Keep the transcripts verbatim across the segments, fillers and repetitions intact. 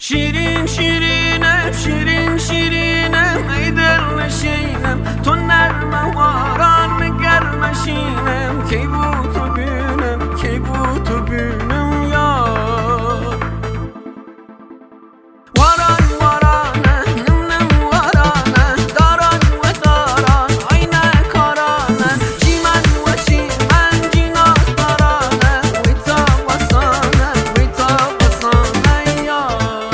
شیرین شیرینم شیرین شیرینم ای دل نشینم تو نرم واران گرم شینم کی بود تو بینم کی بود تو بینم یار واران وارانه نم نم وارانه داران و داران آینه کارانه چیمن و چیمن جیناز دارانه ویتا واسانه ویتا واسانه یار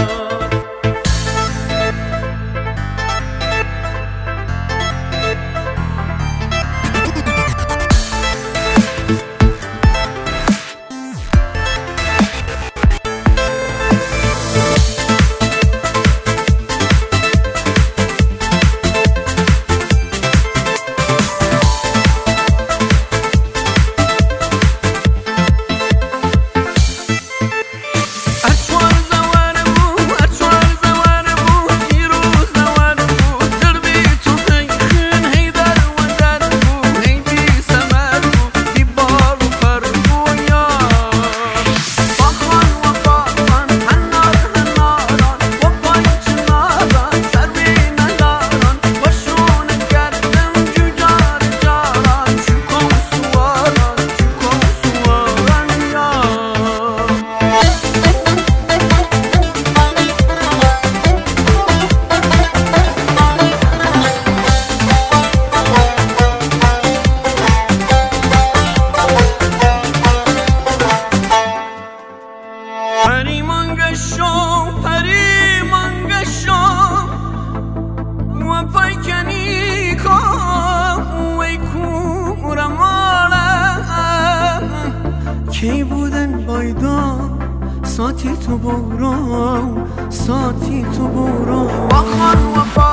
پریمان گشو پریمان گشو و پایکنی کام وی کورماله کی بودن بایدا ساتی تو برو ساتی تو برو بخوان و